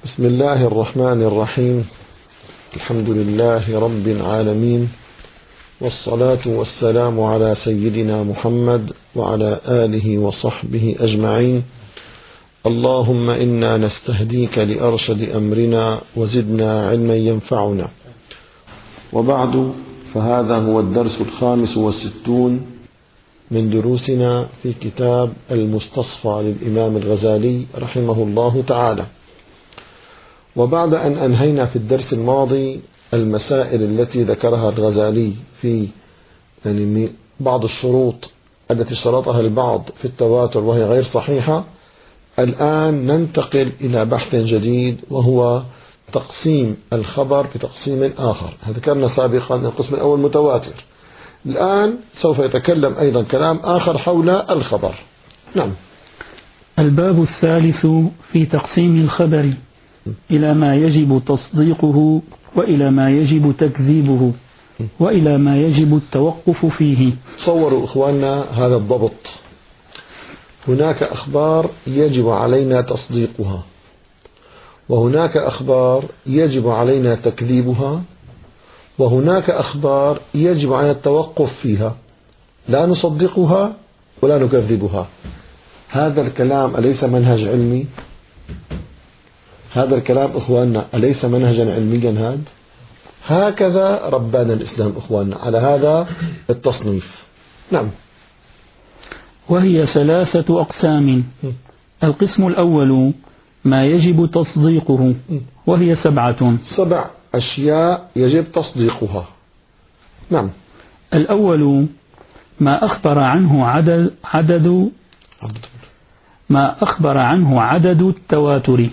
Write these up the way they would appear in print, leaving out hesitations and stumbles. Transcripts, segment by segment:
بسم الله الرحمن الرحيم. الحمد لله رب العالمين، والصلاة والسلام على سيدنا محمد وعلى آله وصحبه أجمعين. اللهم إنا نستهديك لأرشد أمرنا وزدنا علما ينفعنا. وبعد، فهذا هو الدرس 65 من دروسنا في كتاب المستصفى للإمام الغزالي رحمه الله تعالى. وبعد أن أنهينا في الدرس الماضي المسائل التي ذكرها الغزالي في بعض الشروط التي شرطها البعض في التواتر وهي غير صحيحة، الآن ننتقل إلى بحث جديد وهو تقسيم الخبر بتقسيم آخر. ذكرنا سابقا القسم الأول متواتر، الآن سوف يتكلم أيضا كلام آخر حول الخبر. نعم. الباب الثالث في تقسيم الخبر إلى ما يجب تصديقه وإلى ما يجب تكذيبه وإلى ما يجب التوقف فيه. تصوروا إخواننا هذا الضبط، هناك أخبار يجب علينا تصديقها، وهناك أخبار يجب علينا تكذيبها، وهناك أخبار يجب علينا التوقف فيها، لا نصدقها ولا نكذبها. هذا الكلام أليس منهج علمي؟ هذا الكلام إخواننا أليس منهجا علميا؟ هكذا ربنا الإسلام إخواننا على هذا التصنيف. نعم. وهي 3 أقسام. القسم الأول ما يجب تصديقه، وهي 7. 7 أشياء يجب تصديقها. نعم. الأول ما أخبر عنه عدد التواتر،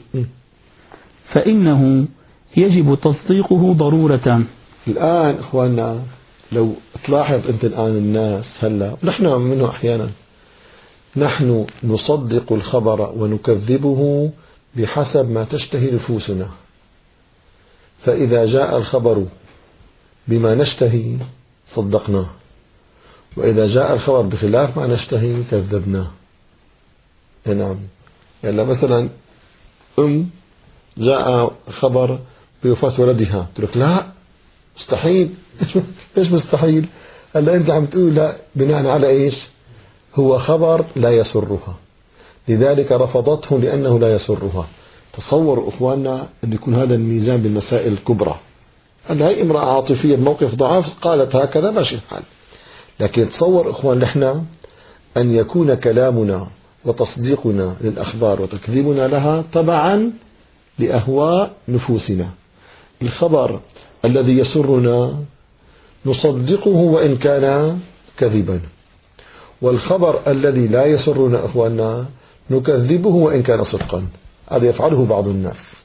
فإنه يجب تصديقه ضرورة. الآن إخواننا لو تلاحظ أنت الآن الناس هلا نحن منه أحيانا نحن نصدق الخبر ونكذبه بحسب ما تشتهي نفوسنا، فإذا جاء الخبر بما نشتهي صدقناه، وإذا جاء الخبر بخلاف ما نشتهي كذبناه. نعم. يعني مثلا جاء خبر بوفاة ولدها، تقول لك لا مستحيل. ايش مستحيل؟ هلا انت عم تقول لا بناء على ايش؟ هو خبر لا يسرها، لذلك رفضته لأنه لا يسرها. تصوروا إخواننا أن يكون هذا الميزان بالمسائل الكبرى. هلا هي امرأة عاطفية بموقف ضعف قالت هكذا ماشي الحال، لكن تصور إخوان نحن أن يكون كلامنا وتصديقنا للأخبار وتكذيبنا لها طبعا لأهواء نفوسنا. الخبر الذي يسرنا نصدقه وإن كان كذبا، والخبر الذي لا يسرنا إخواننا نكذبه وإن كان صدقا. هذا يفعله بعض الناس.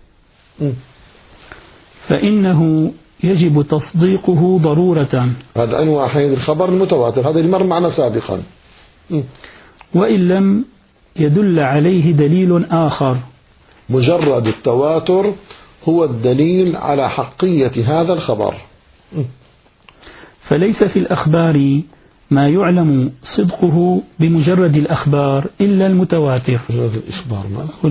فإنه يجب تصديقه ضرورة. هذا أنواع حين الخبر المتواتر، هذا اللي مر معنا سابقا. وإن لم يدل عليه دليل آخر. مجرد التواتر هو الدليل على حقية هذا الخبر. فليس في الأخبار ما يعلم صدقه بمجرد الأخبار إلا المتواتر. مجرد الإخبار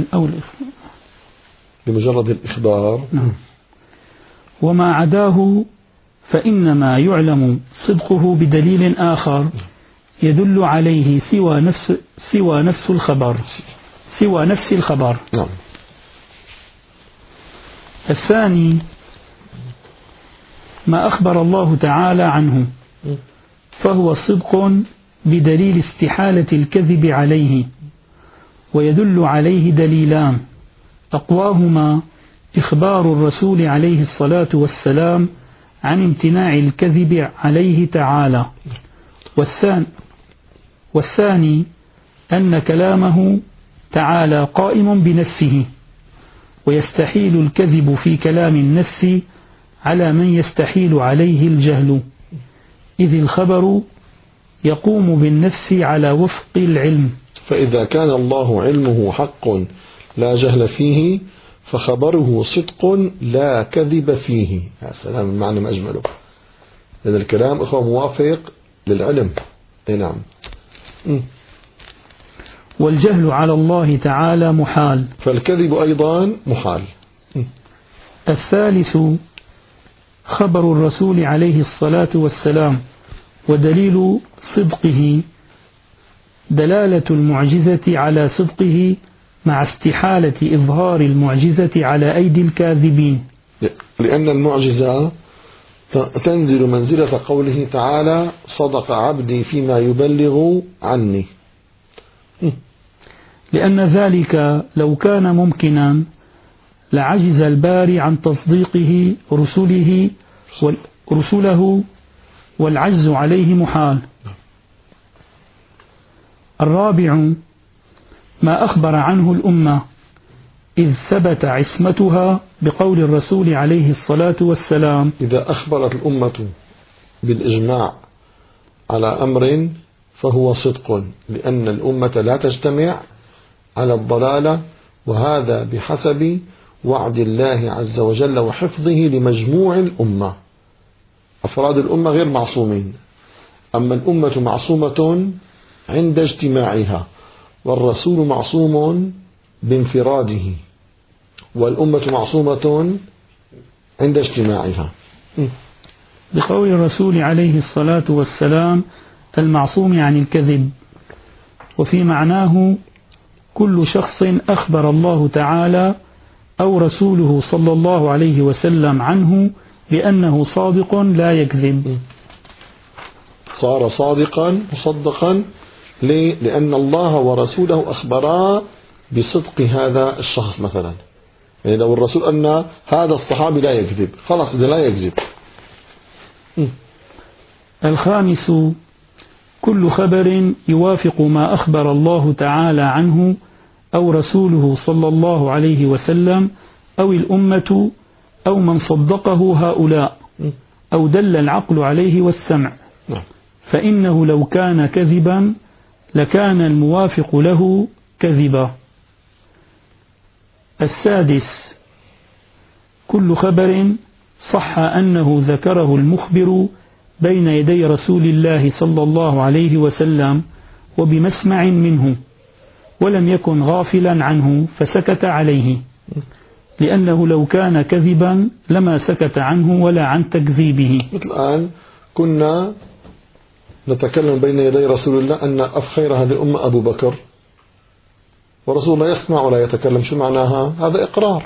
بمجرد الإخبار. نعم. وما عداه فإنما يعلم صدقه بدليل آخر يدل عليه سوى نفس الخبر. نعم. الثاني ما أخبر الله تعالى عنه، فهو صدق بدليل استحالة الكذب عليه، ويدل عليه دليلان، أقواهما إخبار الرسول عليه الصلاة والسلام عن امتناع الكذب عليه تعالى، والثاني أن كلامه تعالى قائم بنفسه، ويستحيل الكذب في كلام النفس على من يستحيل عليه الجهل، إذ الخبر يقوم بالنفس على وفق العلم. فإذا كان الله علمه حق لا جهل فيه فخبره صدق لا كذب فيه. يا سلام، المعنى ما أجمله. لأن الكلام أخوة موافق للعلم. نعم. والجهل على الله تعالى محال. فالكذب أيضا محال. الثالث خبر الرسول عليه الصلاة والسلام، ودليل صدقه دلالة المعجزة على صدقه مع استحالة إظهار المعجزة على أيدي الكاذبين، لأن المعجزة تنزل منزلة قوله تعالى صدق عبدي فيما يبلغ عني. لأن ذلك لو كان ممكنا لعجز الباري عن تصديقه رسله والعجز عليه محال. الرابع ما أخبر عنه الأمة إذ ثبت عصمتها بقول الرسول عليه الصلاة والسلام: إذا أخبرت الأمة بالإجماع على أمر فهو صدق، لأن الأمة لا تجتمع على الضلالة، وهذا بحسب وعد الله عز وجل وحفظه لمجموع الأمة. أفراد الأمة غير معصومين، أما الأمة معصومة عند اجتماعها، والرسول معصوم بانفراده، والأمة معصومة عند اجتماعها. بقول الرسول عليه الصلاة والسلام: المعصوم عن الكذب. وفي معناه كل شخص أخبر الله تعالى أو رسوله صلى الله عليه وسلم عنه بأنه صادق لا يكذب، صار صادقا مصدقا. ليه؟ لأن الله ورسوله أخبرا بصدق هذا الشخص. مثلا يعني لو الرسول أن هذا الصحابي لا يكذب، خلاص إذا لا يكذب. الخامس كل خبر يوافق ما أخبر الله تعالى عنه أو رسوله صلى الله عليه وسلم أو الأمة أو من صدقه هؤلاء أو دل العقل عليه والسمع، فإنه لو كان كذبا لكان الموافق له كذبا. السادس كل خبر صح أنه ذكره المخبر بين يدي رسول الله صلى الله عليه وسلم وبمسمع منه، ولم يكن غافلا عنه فسكت عليه، لأنه لو كان كذبا لما سكت عنه ولا عن تكذيبه. مثل الآن كنا نتكلم بين يدي رسول الله أن أفخير هذه الأمة أبو بكر، ورسول الله يسمع ولا يتكلم. شو معناها؟ هذا إقرار.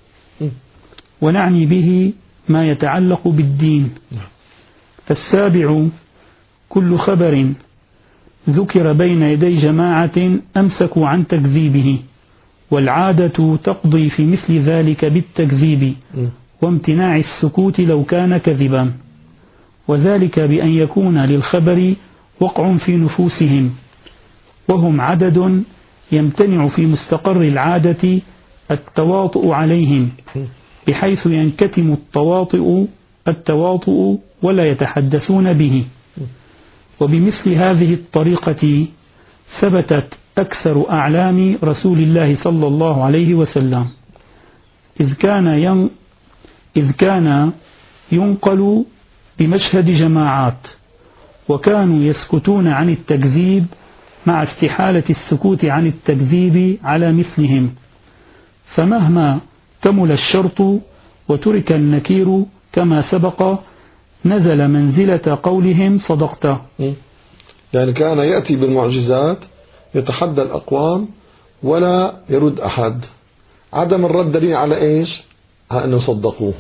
ونعني به ما يتعلق بالدين. السابع كل خبر ذكر بين يدي جماعة أمسكوا عن تكذيبه، والعادة تقضي في مثل ذلك بالتكذيب وامتناع السكوت لو كان كذبا، وذلك بأن يكون للخبر وقع في نفوسهم، وهم عدد يمتنع في مستقر العادة التواطؤ عليهم، بحيث ينكتم التواطؤ ولا يتحدثون به. وبمثل هذه الطريقة ثبتت أكثر أعلام رسول الله صلى الله عليه وسلم، إذ كان ينقل بمشهد جماعات، وكانوا يسكتون عن التكذيب مع استحالة السكوت عن التكذيب على مثلهم، فمهما كمل الشرط وترك النكير كما سبق نزل منزلة قولهم صدقت. يعني كان يأتي بالمعجزات يتحدى الأقوام ولا يرد أحد. عدم الرد دليل على إيش؟ على أنه صدقوه.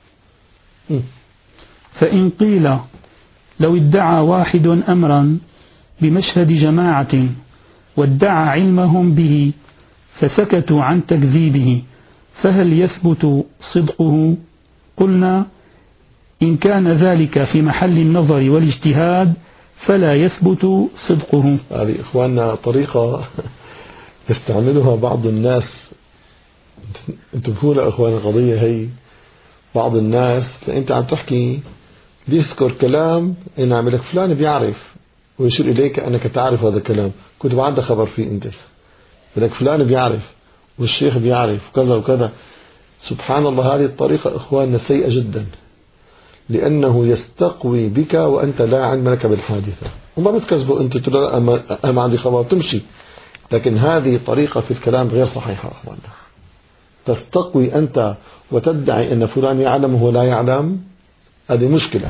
فإن قيل لو ادعى واحد أمرا بمشهد جماعة وادعى علمهم به فسكتوا عن تكذيبه، فهل يثبت صدقه؟ قلنا إن كان ذلك في محل النظر والاجتهاد فلا يثبت صدقه. هذه إخواننا طريقة يستعملها بعض الناس. انتبهوا لها إخوان القضية هي. بعض الناس أنت عم تحكي بيذكر كلام إن عم لك فلان بيعرف ويشير إليك أنك تعرف هذا الكلام، كنت ما عندك خبر فيه أنت، لك فلان بيعرف والشيخ بيعرف وكذا وكذا. سبحان الله، هذه الطريقة إخواننا سيئة جدا، لأنه يستقوي بك وأنت لا علم لك بالحادثة، وما بتكذبه أنت تقول أنا ما عندي خبر تمشي. لكن هذه طريقة في الكلام غير صحيحة أخوانا. تستقوي أنت وتدعي أن فلان يعلم وهو لا يعلم، هذه مشكلة.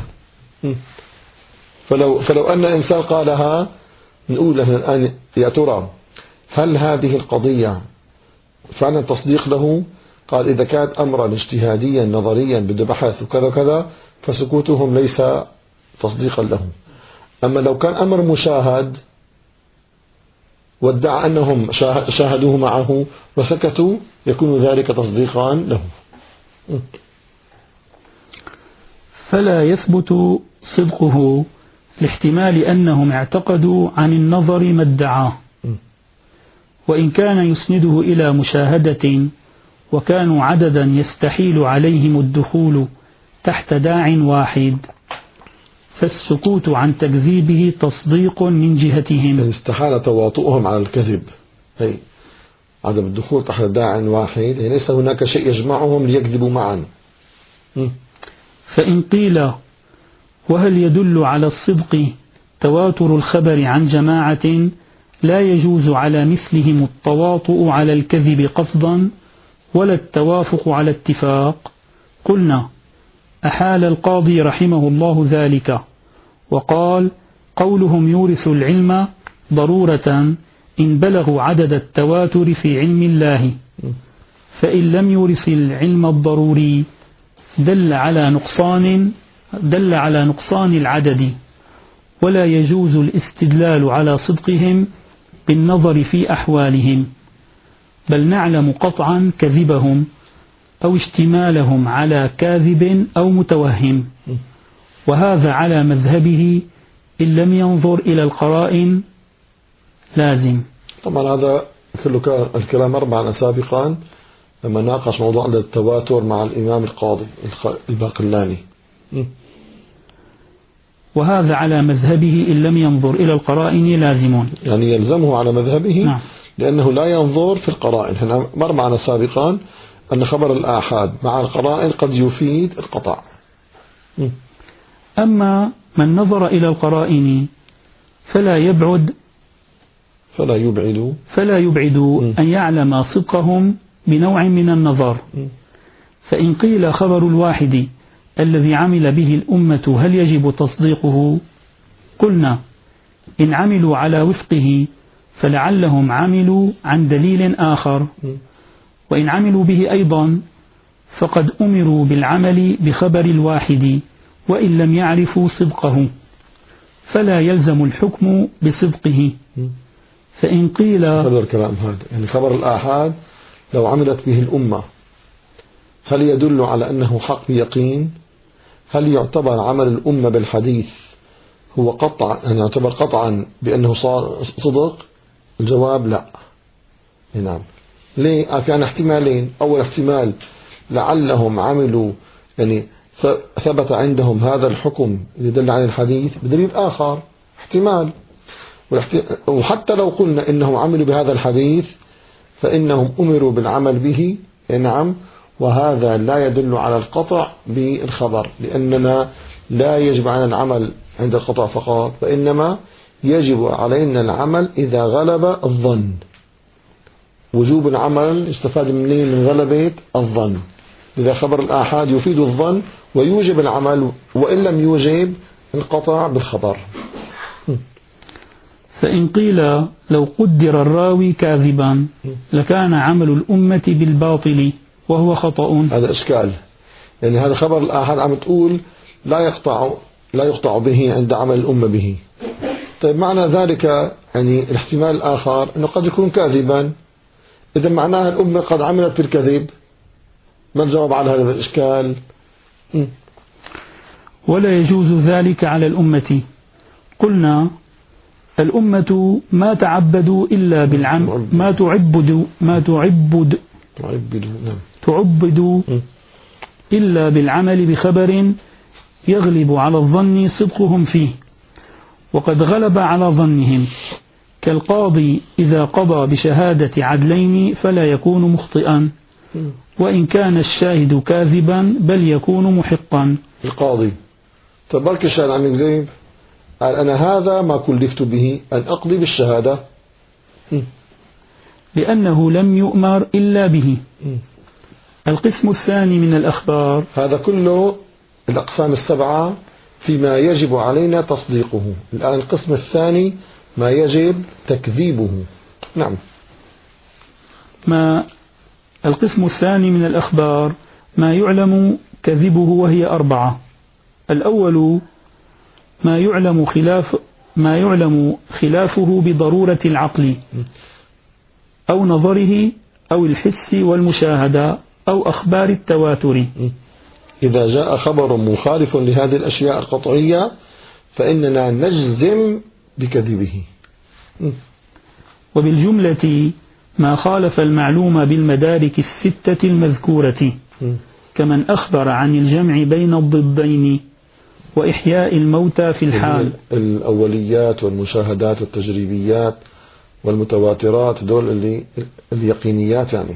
فلو أن إنسان قالها نقول له الآن يا ترى هل هذه القضية فعلا تصديق له؟ قال إذا كانت أمرا اجتهاديا نظريا بده بحث وكذا كذا فسكوتهم ليس تصديقا له. أما لو كان أمر مشاهد وادعى أنهم شاهدوه معه وسكتوا يكون ذلك تصديقا له. فلا يثبت صدقه لاحتمال أنهم اعتقدوا عن النظر ما ادعاه، وإن كان يسنده إلى مشاهدة وكانوا عددا يستحيل عليهم الدخول تحت داع واحد فالسكوت عن تكذيبه تصديق من جهتهم. يعني استحال تواطؤهم على الكذب، أي عدم الدخول تحت داع واحد، يعني ليس هناك شيء يجمعهم ليكذبوا معا. فإن قيل وهل يدل على الصدق تواتر الخبر عن جماعة لا يجوز على مثلهم التواطؤ على الكذب قصدا ولا التوافق على اتفاق، قلنا أحال القاضي رحمه الله ذلك وقال قولهم يورث العلم ضرورة إن بلغوا عدد التواتر في علم الله، فإن لم يورث العلم الضروري دل على نقصان العدد، ولا يجوز الاستدلال على صدقهم بالنظر في أحوالهم، بل نعلم قطعا كذبهم أو اشتمالهم على كاذب أو متوهم، وهذا على مذهبه إن لم ينظر إلى القرائن لازم. طبعا هذا كله الكلام معنا سابقا لما ناقش موضوع التواتر مع الإمام القاضي الباقلاني. وهذا على مذهبه إن لم ينظر إلى القرائن لازم، يعني يلزمه على مذهبه. نعم. لأنه لا ينظر في القرائن. هنا مر معنا سابقا أن خبر الآحاد مع القرائن قد يفيد القطع. أما من نظر إلى القرائن فلا يبعد أن يعلم صدقهم بنوع من النظر. فإن قيل خبر الواحد الذي عمل به الأمة هل يجب تصديقه؟ قلنا إن عملوا على وفقه فلعلهم عملوا عن دليل آخر، وإن عملوا به أيضا فقد أمروا بالعمل بخبر الواحد وإن لم يعرفوا صدقه، فلا يلزم الحكم بصدقه. فإن قيل هذا الكلام هذا يعني خبر الآحاد لو عملت به الأمة هل يدل على أنه حق بيقين؟ هل يعتبر عمل الأمة بالحديث هو قطع، يعني يعتبر قطعا بأنه صار صدق؟ الجواب لا. نعم. ليه؟ يعني احتمالين. أول احتمال لعلهم عملوا يعني ثبت عندهم هذا الحكم يدل عن الحديث بدليل آخر، احتمال. وحتى لو قلنا إنهم عملوا بهذا الحديث فإنهم أمروا بالعمل به. نعم. وهذا لا يدل على القطع بالخبر، لأننا لا يجب علينا العمل عند القطع فقط، وإنما يجب علينا العمل إذا غلب الظن. وجوب العمل استفاد من غلبة الظن. إذا خبر الآحاد يفيد الظن ويوجب العمل، وإن لم يوجب القطع بالخبر. فإن قيل لو قدر الراوي كاذبا لكان عمل الأمة بالباطل وهو خطأ. هذا إشكال. يعني هذا خبر الآحاد عم تقول لا يقطع به عند عمل الأمة به. طيب معنى ذلك يعني الاحتمال الآخر أنه قد يكون كاذبا، إذا معناها الأمة قد عملت بالكذب. ما الجواب على هذا الإشكال؟ ولا يجوز ذلك على الأمة. قلنا الأمة ما تعبدوا إلا بالعمل، تعبدوا إلا بالعمل بخبر يغلب على الظن صدقهم فيه، وقد غلب على ظنهم، كالقاضي إذا قضى بشهادة عدلين فلا يكون مخطئا وإن كان الشاهد كاذبا بل يكون محقا. القاضي تبارك الشاهد عم يكذب، قال أنا هذا ما كلفت به أن أقضي بالشهادة. لأنه لم يؤمر إلا به. القسم الثاني من الأخبار، هذا كله الأقسام السبعة فيما يجب علينا تصديقه. الآن القسم الثاني ما يجب تكذيبه. نعم. القسم الثاني من الأخبار ما يعلم كذبه، وهي 4. الأول ما يعلم خلافه بضرورة العقل أو نظره أو الحس والمشاهدة أو أخبار التواتر. إذا جاء خبر مخالف لهذه الأشياء القطعية فإننا نجزم بكذبه. وبالجملة ما خالف المعلوم بالمدارك 6 المذكورة، كمن أخبر عن الجمع بين الضدين وإحياء الموتى في الحال. الأوليات والمشاهدات والتجريبيات والمتواترات، دول اليقينيات يعني.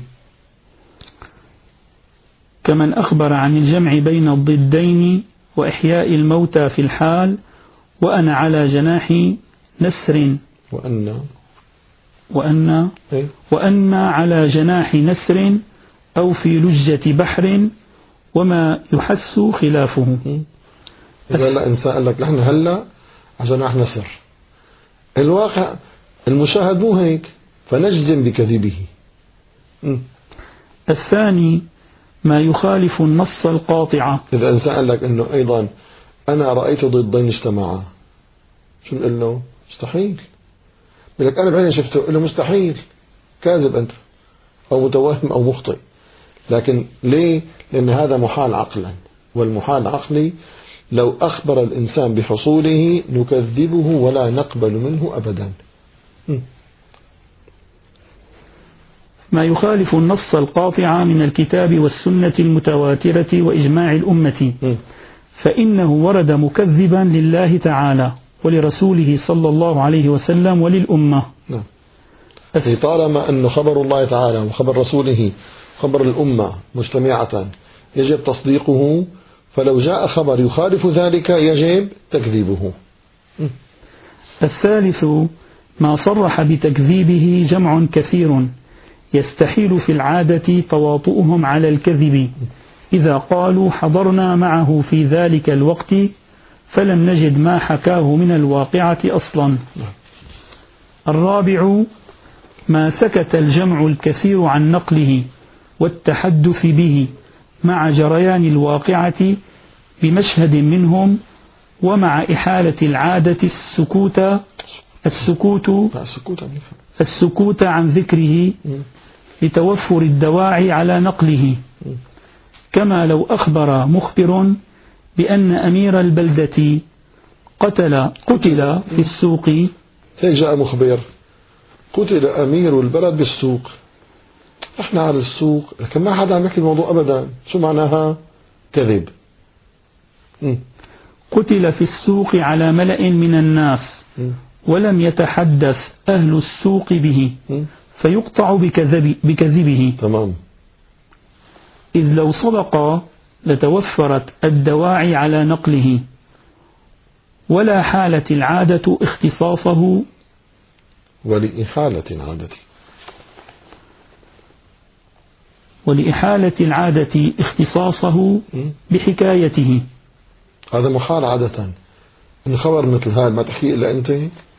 كمن أخبر عن الجمع بين الضدين وإحياء الموتى في الحال، وأنا على جناح نسر، وأن على جناح نسر أو في لجة بحر، وما يحس خلافه. إذا لا إنسان قال لك نحن هلا على جناح نسر، الواقع المشاهد مو هيك، فنجزم بكذبه. الثاني ما يخالف النص القاطع. إذا إنسان قال لك إنه أيضا أنا رأيت ضدين اجتمعا، شو نقول له؟ مستحيل. بقول لك أنا بعيني شفته، قل له مستحيل، كاذب أنت، أو متوهم أو مخطئ. لكن ليه؟ لأن هذا محال عقلا، والمحال عقلي لو أخبر الإنسان بحصوله نكذبه ولا نقبل منه أبدا. ما يخالف النص القاطع من الكتاب والسنة المتواترة وإجماع الأمة، فإنه ورد مكذبا لله تعالى ولرسوله صلى الله عليه وسلم وللأمة. طالما أن خبر الله تعالى وخبر رسوله خبر الأمة مجتمعة يجب تصديقه، فلو جاء خبر يخالف ذلك يجب تكذيبه. الثالث ما صرح بتكذيبه جمع كثير يستحيل في العادة تواطؤهم على الكذب، إذا قالوا حضرنا معه في ذلك الوقت فلم نجد ما حكاه من الواقعة أصلا. الرابع ما سكت الجمع الكثير عن نقله والتحدث به مع جريان الواقعة بمشهد منهم، ومع إحالة العادة السكوت عن ذكره لتوفر الدواعي على نقله، كما لو أخبر مخبر بأن أمير البلدة قتل في السوق. هيك جاء مخبر قتل أمير البلد بالسوق، احنا على السوق، لكن ما حدا عم يحكي الموضوع أبدا. شو معناها؟ كذب. قتل في السوق على ملأ من الناس ولم يتحدث أهل السوق به، فيقطع بكذبه. تمام. إذ لو صدق لتوفرت الدواعي على نقله، ولا حالة العادة اختصاصه ولإحالة العادة اختصاصه بحكايته. هذا محال عادة، إن خبر مثل هذا ما تحكي إلا أنت.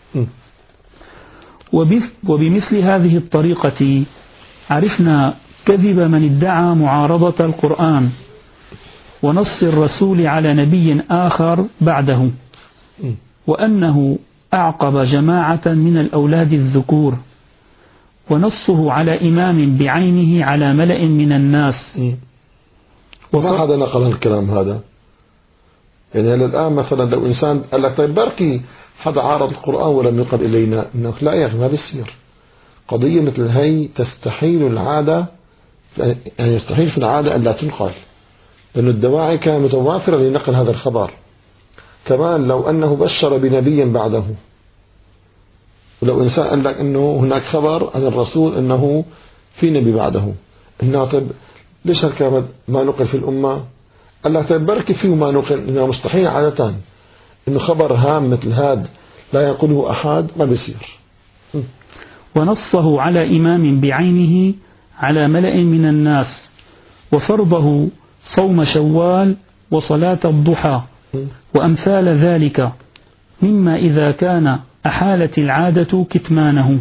وبمثل هذه الطريقة عرفنا كذب من ادعى معارضة القرآن ونص الرسول على نبي آخر بعده، وأنه أعقب جماعة من الأولاد الذكور، ونصه على إمام بعينه على ملأ من الناس. وما حدا نقل الكلام هذا. يعني الآن مثلا لو إنسان قال لك طيب بركي حدا عارض القرآن ولم يقل إلينا، إنه لا يا أخي ما بيصير. قضية مثل هي تستحيل العادة، يعني يستحيل في العادة أن لا تنقل، لأن الدواعي كانت متوافرة لنقل هذا الخبر. كمان لو أنه بشر بنبي بعده، ولو إنسان قال لك أنه هناك خبر عن الرسول أنه في نبي بعده، إنه طيب ليش هالكلام ما نقل في الأمة؟ قال لك طيب بركي فيه ما نقل، إنه مستحيل عادة إنه خبر هام مثل هذا لا يقوله أحد، ما بيصير. ونصه على إمام بعينه على ملأ من الناس، وفرضه صوم شوال وصلاة الضحى وأمثال ذلك، مما إذا كان أحالت العادة كتمانه.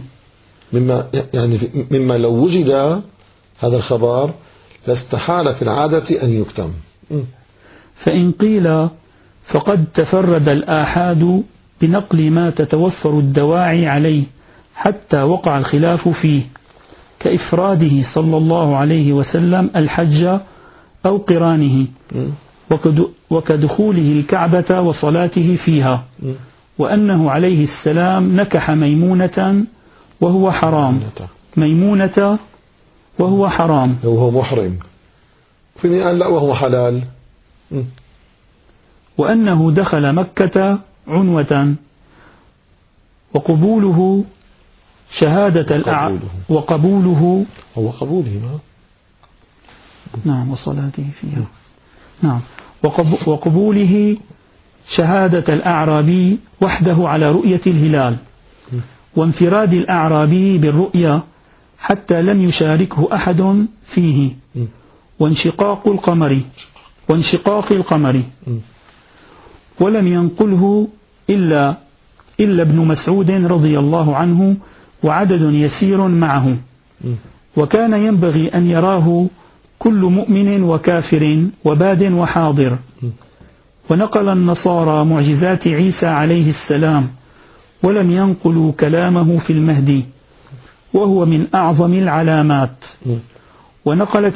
مما لو وجد هذا الخبر لاستحال في العادة أن يكتم. فإن قيل فقد تفرد الآحاد بنقل ما تتوفر الدواعي عليه حتى وقع الخلاف فيه، كإفراده صلى الله عليه وسلم الحج أو قرانه، وكدخوله الكعبة وصلاته فيها، وأنه عليه السلام نكح ميمونة وهو حرام، ميمونة وهو حرام وهو محرم، فيني قال لا وهو حلال، وأنه دخل مكة عنوة، وقبوله شهادة وقبوله نعم وصلاته فيها نعم وقبوله شهادة الأعرابي وحده على رؤية الهلال، وانفراد الأعرابي بالرؤية حتى لم يشاركه أحد فيه، وانشقاق القمر ولم ينقله إلا ابن مسعود رضي الله عنه وعدد يسير معه، وكان ينبغي أن يراه كل مؤمن وكافر وباد وحاضر. ونقل النصارى معجزات عيسى عليه السلام ولم ينقلوا كلامه في المهدي، وهو من أعظم العلامات. ونقلت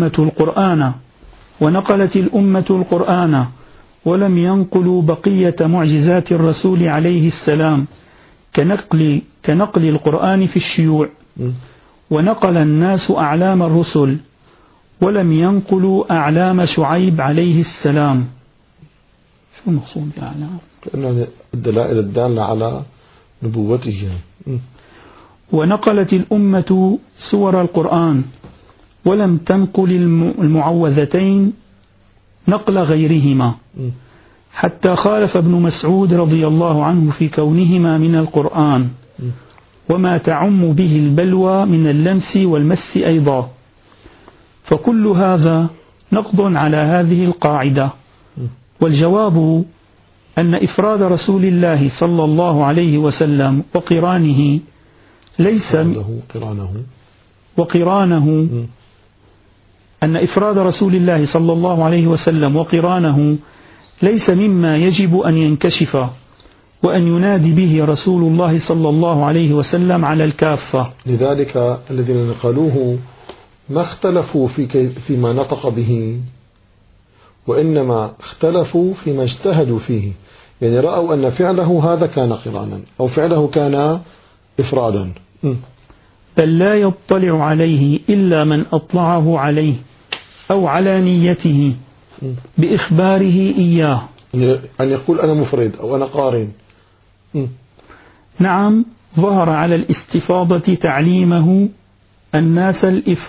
الأمة القرآن ولم ينقلوا بقية معجزات الرسول عليه السلام كنقل القرآن في الشيوع. ونقل الناس أعلام الرسل ولم ينقلوا أعلام شعيب عليه السلام. شو المقصود بأعلام؟ كأنه الدلائل الدالة على نبوته. ونقلت الأمة سور القرآن ولم تنقل المعوذتين نقل غيرهما، حتى خالف ابن مسعود رضي الله عنه في كونهما من القرآن، وما تعم به البلوى من اللمس والمس أيضا. فكل هذا نقض على هذه القاعدة. والجواب أن إفراد رسول الله صلى الله عليه وسلم أن إفراد رسول الله صلى الله عليه وسلم وقرانه ليس مما يجب أن ينكشف وأن ينادي به رسول الله صلى الله عليه وسلم على الكافة. لذلك الذين نقلوه ما اختلفوا فيما نطق به، وإنما اختلفوا فيما اجتهدوا فيه، يعني رأوا أن فعله هذا كان قرانا أو فعله كان إفرادا. بل لا يطلع عليه إلا من أطلعه عليه أو على نيته بإخباره إياه، أن يقول أنا مفرد أو أنا قارن. نعم، ظهر على الاستفاضة تعليمه الناس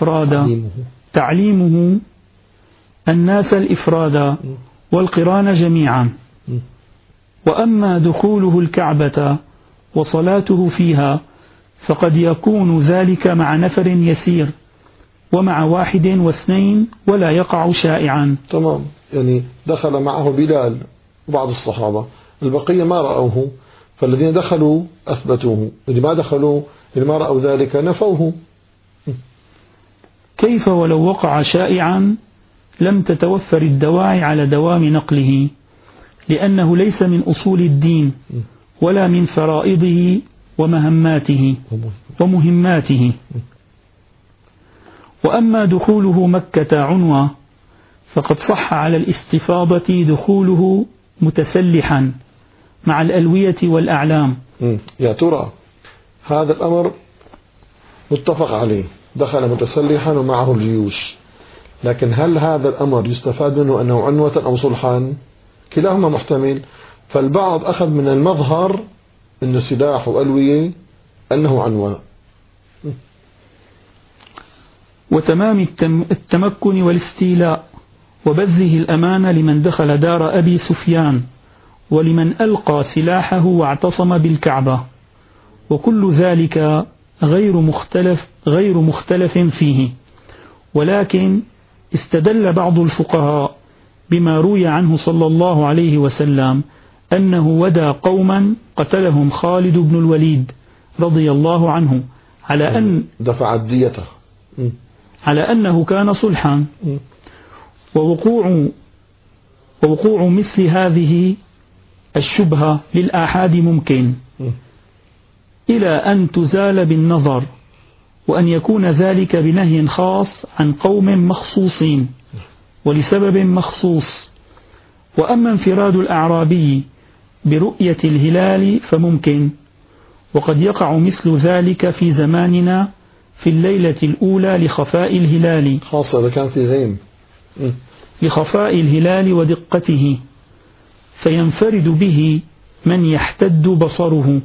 الإفراد والقران جميعا. وأما دخوله الكعبة وصلاته فيها فقد يكون ذلك مع نفر يسير ومع 1 و2 ولا يقع شائعا. تمام، يعني دخل معه بلال وبعض الصحابة، البقية ما رأوه، فالذين دخلوا أثبتوه، اللي ما دخلوا اللي ما رأوا ذلك نفوه. كيف ولو وقع شائعا لم تتوفر الدواعي على دوام نقله، لأنه ليس من أصول الدين ولا من فرائضه ومهماته. وأما دخوله مكة عنوة فقد صح على الاستفاضة دخوله متسلحا مع الألوية والأعلام. يا ترى هذا الأمر متفق عليه، دخل متسلحا ومعه الجيوش، لكن هل هذا الأمر يستفاد منه أنه عنوة أو صلحا؟ كلاهما محتمل. فالبعض أخذ من المظهر أنه سلاح وألوية أنه عنوة. وتمام التمكن والاستيلاء وبذله الأمان لمن دخل دار أبي سفيان ولمن ألقى سلاحه واعتصم بالكعبة، وكل ذلك غير مختلف فيه، ولكن استدل بعض الفقهاء بما روي عنه صلى الله عليه وسلم أنه ودى قوما قتلهم خالد بن الوليد رضي الله عنه على أن دفع ديته، على أنه كان صلحا. ووقوع مثل هذه الشبهة للآحاد ممكن إلى أن تزال بالنظر، وأن يكون ذلك بنهي خاص عن قوم مخصوصين ولسبب مخصوص. وأما انفراد الأعرابي برؤية الهلال فممكن، وقد يقع مثل ذلك في زماننا في الليلة الأولى لخفاء الهلال، خاصة إذا كان في غيم، لخفاء الهلال ودقته، فينفرد به من يحتد بصره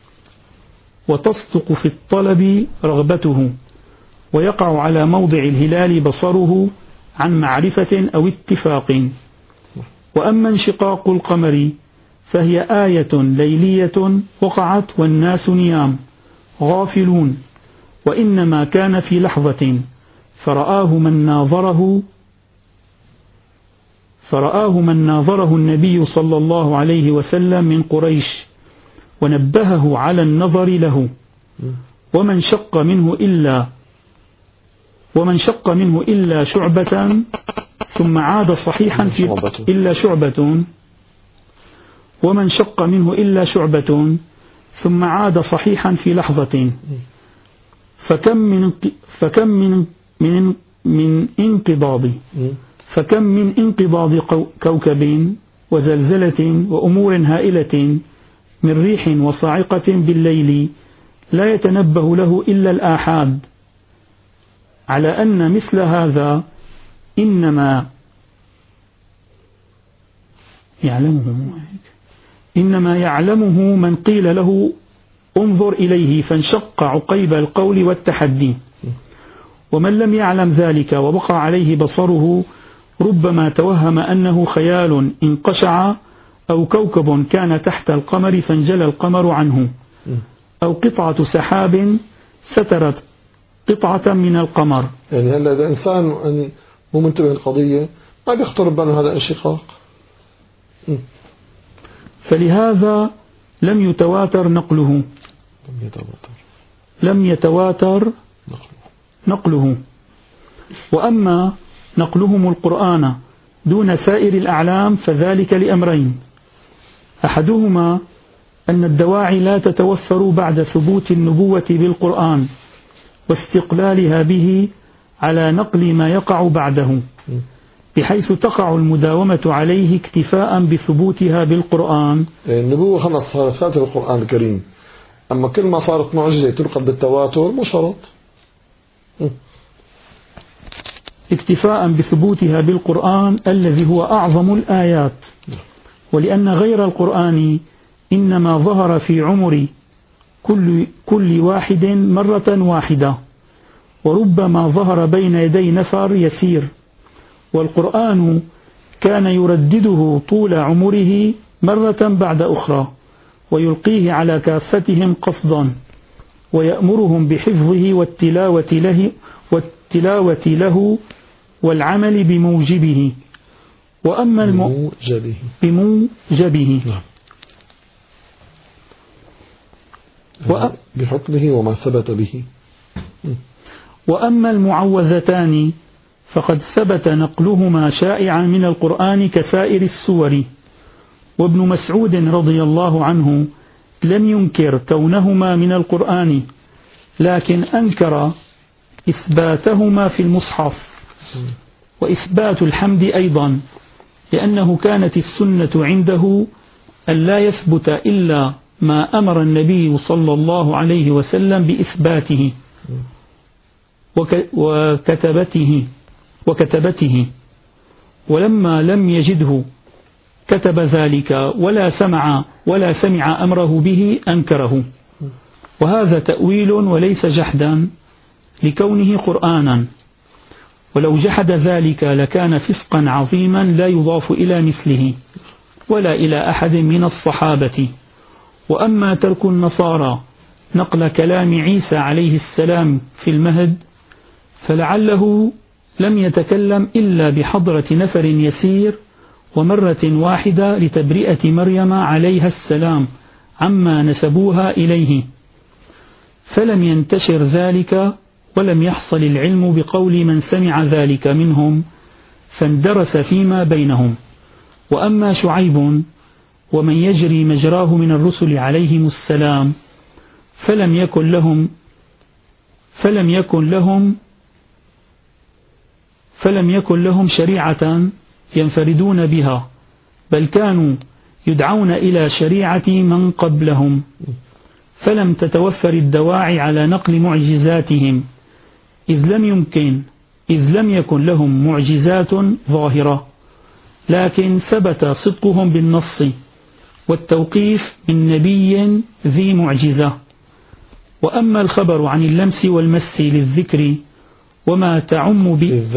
وتصدق في الطلب رغبته، ويقع على موضع الهلال بصره عن معرفة أو اتفاق. وأما انشقاق القمر فهي آية ليلية وقعت والناس نيام غافلون، وإنما كان في لحظة فرآه من ناظره النبي صلى الله عليه وسلم من قريش ونبهه على النظر له. ومن شق منه إلا شعبة ثم عاد صحيحا في ومن شق منه إلا شعبة ثم عاد صحيحا في لحظة. فكم من انقضاض كوكب وزلزلة وأمور هائلة من ريح وصاعقة بالليل لا يتنبه له إلا الآحاد، على أن مثل هذا إنما يعلمه من قيل له انظر إليه فانشق عقيب القول والتحدي. ومن لم يعلم ذلك ووقع عليه بصره ربما توهم أنه خيال انقشع، أو كوكب كان تحت القمر فانجلى القمر عنه، أو قطعة سحاب سترت قطعة من القمر. يعني هلا إذا إنسان مو منتبه للقضية ما بيخطر بأنه هذا انشقاق. فلهذا لم يتواتر نقله. وأما نقلهم القرآن دون سائر الأعلام فذلك لأمرين: أحدهما أن الدواعي لا تتوفر بعد ثبوت النبوة بالقرآن واستقلالها به على نقل ما يقع بعده، بحيث تقع المداومة عليه اكتفاء بثبوتها بالقرآن. النبوة خلص صارت بالقرآن الكريم، أما كل ما صارت معجزة تنقل بالتواتر مو شرط. اكتفاء بثبوتها بالقرآن الذي هو أعظم الآيات، ولأن غير القرآن إنما ظهر في عمر كل واحد مرة واحدة، وربما ظهر بين يدي نفر يسير، والقرآن كان يردده طول عمره مرة بعد أخرى ويلقيه على كافتهم قصدا، ويأمرهم بحفظه والتلاوة له والعمل بموجبه. وأما بموجبه بحكمه وما ثبت به. وأما المعوذتان فقد ثبت نقلهما شائعا من القرآن كسائر السور. وابن مسعود رضي الله عنه لم ينكر كونهما من القرآن، لكن أنكر إثباتهما في المصحف وإثبات الحمد أيضا، لأنه كانت السنة عنده أن لا يثبت إلا ما أمر النبي صلى الله عليه وسلم بإثباته وكتبته، ولما لم يجده كتب ذلك ولا سمع أمره به أنكره. وهذا تأويل وليس جحدا لكونه قرآنا، ولو جحد ذلك لكان فسقا عظيما لا يضاف إلى مثله ولا إلى أحد من الصحابة. وأما ترك النصارى نقل كلام عيسى عليه السلام في المهد، فلعله لم يتكلم إلا بحضرة نفر يسير ومرة واحدة لتبرئة مريم عليها السلام عما نسبوها إليه، فلم ينتشر ذلك ولم يحصل العلم بقول من سمع ذلك منهم، فاندرس فيما بينهم. وأما شعيب ومن يجري مجراه من الرسل عليهم السلام فلم يكن لهم شريعة ينفردون بها، بل كانوا يدعون إلى شريعة من قبلهم، فلم تتوفر الدواعي على نقل معجزاتهم، إذ لم يكن لهم معجزات ظاهرة، لكن ثبت صدقهم بالنص والتوقيف من نبي ذي معجزة. وأما الخبر عن اللمس والمس للذكر وما تعم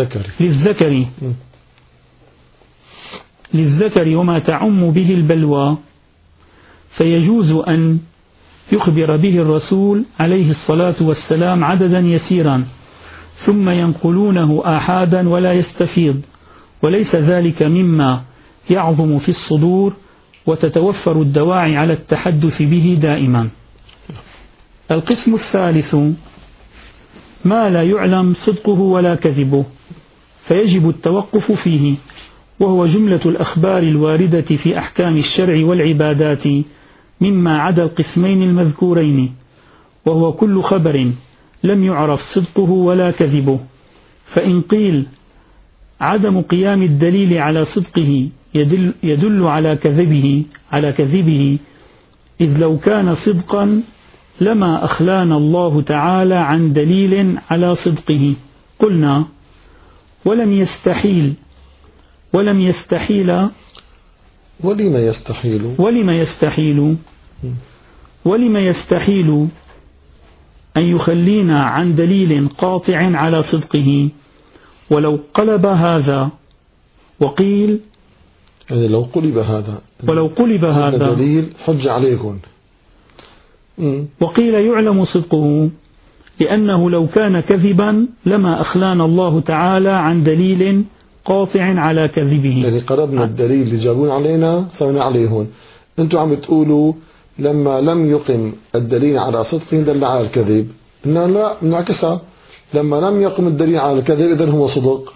للذكر وما تعم به البلوى، فيجوز أن يخبر به الرسول عليه الصلاة والسلام عددا يسيرا ثم ينقلونه آحادا ولا يستفيض، وليس ذلك مما يعظم في الصدور وتتوفر الدواعي على التحدث به دائما. القسم الثالث ما لا يعلم صدقه ولا كذبه، فيجب التوقف فيه، وهو جملة الأخبار الواردة في أحكام الشرع والعبادات مما عدا القسمين المذكورين، وهو كل خبر لم يعرف صدقه ولا كذبه. فإن قيل عدم قيام الدليل على صدقه يدل على كذبه، إذ لو كان صدقا لما أخلانا الله تعالى عن دليل على صدقه. قلنا ولم يستحيل أن يخلينا عن دليل قاطع على صدقه، ولو قلب هذا وقيل يعني لو قلب هذا دليل حج عليكم، وقيل يعلم صدقه، لأنه لو كان كذبا لما أخلانا الله تعالى عن دليل قاطع على كذبه. يعني قربنا الدليل اللي جابون علينا صرنا عليهم. أنتم عم بتقولوا لما لم يقم الدليل على صدقه دل على الكذب، إنه لا نعكسها، لما لم يقم الدليل على الكذب إذن هو صدق.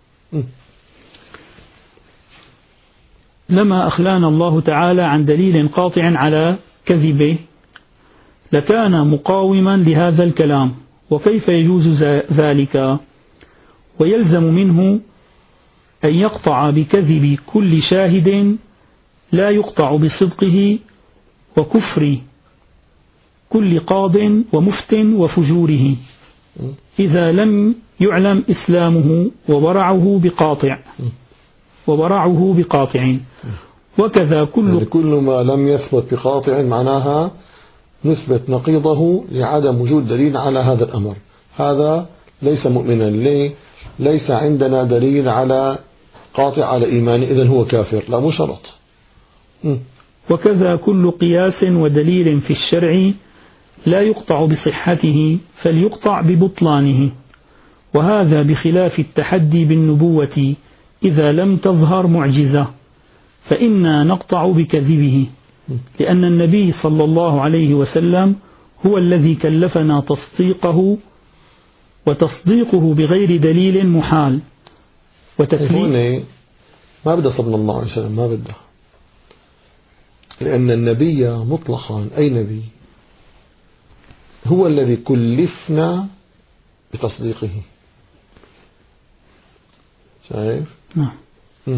لما أخلانا الله تعالى عن دليل قاطع على كذبه لكان مقاوما لهذا الكلام، وكيف يجوز ذلك؟ ويلزم منه أن يقطع بكذب كل شاهد لا يقطع بصدقه، وكفر كل قاض ومفت وفجوره، إذا لم يعلم إسلامه وورعه بقاطع. وكذا كل ما لم يثبت بقاطع معناها نثبت نقيضه لعدم وجود دليل على هذا الأمر، هذا ليس مؤمنا، ليس عندنا دليل على قاطع على إيمانه إذن هو كافر، لا مو شرط. وكذا كل قياس ودليل في الشرع لا يقطع بصحته فليقطع ببطلانه، وهذا بخلاف التحدي بالنبوة إذا لم تظهر معجزة، فإنا نقطع بكذبه، لأن النبي صلى الله عليه وسلم هو الذي كلفنا تصديقه، وتصديقه بغير دليل محال. هون ما بدأ صلى الله عليه وسلم، ما بدأ، لأن النبي مطلقا أي نبي هو الذي كلفنا بتصديقه. شايف؟ نعم.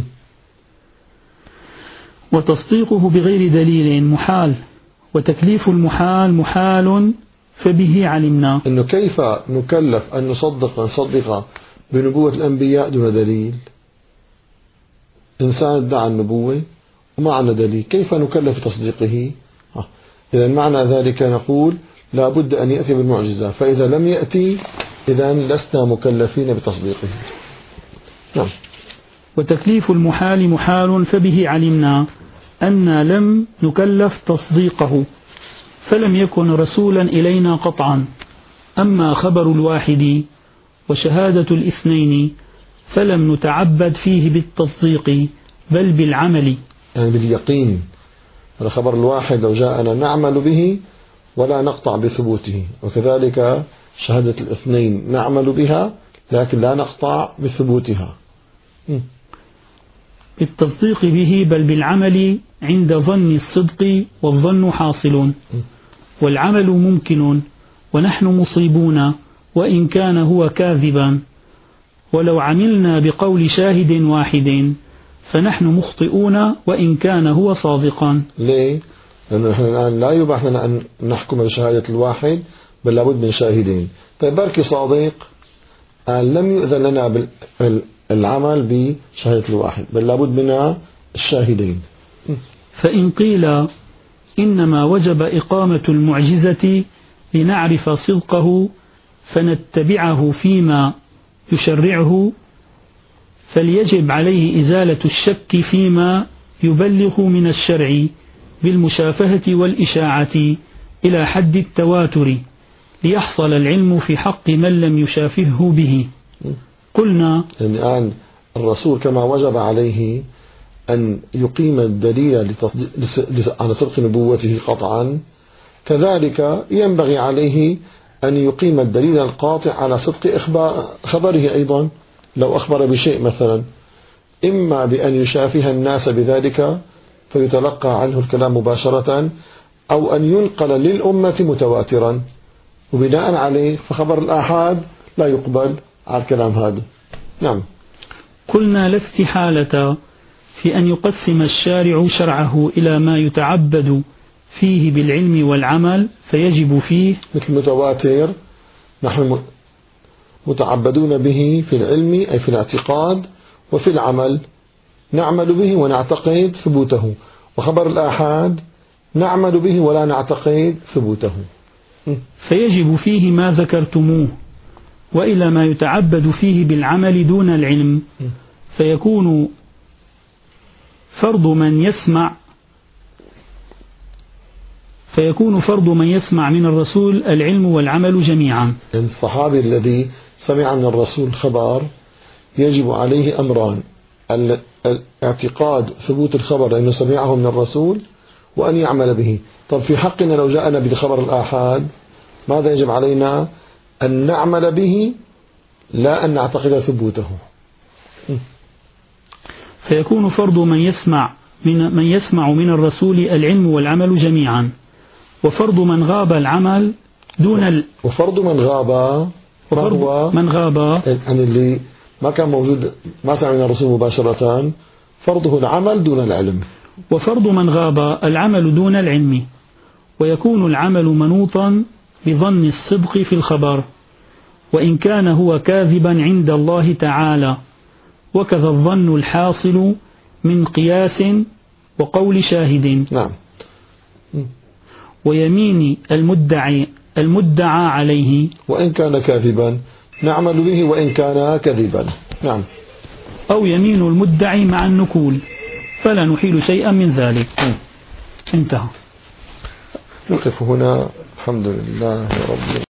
وتصديقه بغير دليل محال، وتكليف المحال محال، فبه علمنا. إنه كيف نكلف أن نصدق بنبوة الأنبياء دون دليل؟ إنسان ادعى النبوة وما عندنا دليل، كيف نكلف تصديقه؟ إذا معنى ذلك نقول لا بد أن يأتي بالمعجزة، فإذا لم يأتي إذن لسنا مكلفين بتصديقه. نعم. وتكليف المحال محال، فبه علمنا أن لم نكلف تصديقه، فلم يكن رسولا إلينا قطعا. أما خبر الواحد وشهادة الاثنين فلم نتعبد فيه بالتصديق بل بالعمل، يعني باليقين. الخبر الواحد لو جاءنا نعمل به ولا نقطع بثبوته، وكذلك شهادة الاثنين نعمل بها لكن لا نقطع بثبوتها. بالتصديق به بل بالعمل عند ظن الصدق، والظن حاصل والعمل ممكن، ونحن مصيبون وإن كان هو كاذبا، ولو عملنا بقول شاهد واحد فنحن مخطئون وإن كان هو صادقا. ليه؟ لأنه نحن الآن لا يباح لنا أن نحكم بشهادة الواحد بل لابد من شاهدين. طيب بركي صادق لم يؤذن لنا بالعمل بشهادة الواحد بل لابد من الشاهدين. فإن قيل إنما وجب إقامة المعجزة لنعرف صدقه فنتبعه فيما يشرعه، فليجب عليه إزالة الشك فيما يبلغ من الشرع بالمشافهة والإشاعة إلى حد التواتر ليحصل العلم في حق من لم يشافهه به. قلنا يعني الآن الرسول كما وجب عليه أن يقيم الدليل على صدق نبوته قطعا، كذلك ينبغي عليه أن يقيم الدليل القاطع على صدق خبره أيضا. لو أخبر بشيء مثلا إما بأن يشافه الناس بذلك فيتلقى عنه الكلام مباشرة، أو أن ينقل للأمة متواترا، وبناء عليه فخبر الآحاد لا يقبل على الكلام هذا. نعم. قلنا لا استحالة في أن يقسم الشارع شرعه إلى ما يتعبد فيه بالعلم والعمل فيجب فيه، مثل متواتر نحن متعبدون به في العلم أي في الاعتقاد، وفي العمل نعمل به ونعتقد ثبوته، وخبر الآحاد نعمل به ولا نعتقد ثبوته. فيجب فيه ما ذكرتموه، وإلى ما يتعبد فيه بالعمل دون العلم فيكون فرض من يسمع من الرسول العلم والعمل جميعا. يعني الصحابي الذي سمع من الرسول خبر يجب عليه أمران: الاعتقاد ثبوت الخبر لأنه سمعه من الرسول، وأن يعمل به. طب في حقنا لو جاءنا بخبر الآحاد ماذا يجب علينا؟ أن نعمل به لا أن نعتقد ثبوته. فيكون فرض من يسمع من الرسول العلم والعمل جميعا، وفرض من غاب العمل دون وفرض من غاب من غاب يعني اللي ما كان موجود ما سمع من الرسول مباشرة فرضه العمل دون العلم. وفرض من غاب العمل دون العلم، ويكون العمل منوطا بظن الصدق في الخبر وإن كان هو كاذبا عند الله تعالى، وكذا الظن الحاصل من قياس وقول شاهد. نعم. ويمين المدعى عليه وإن كان كاذبا نعمل به وإن كان كذبا. نعم. أو يمين المدعي مع النكول فلا نحيل شيئا من ذلك. انتهى. نقف هنا. الحمد لله رب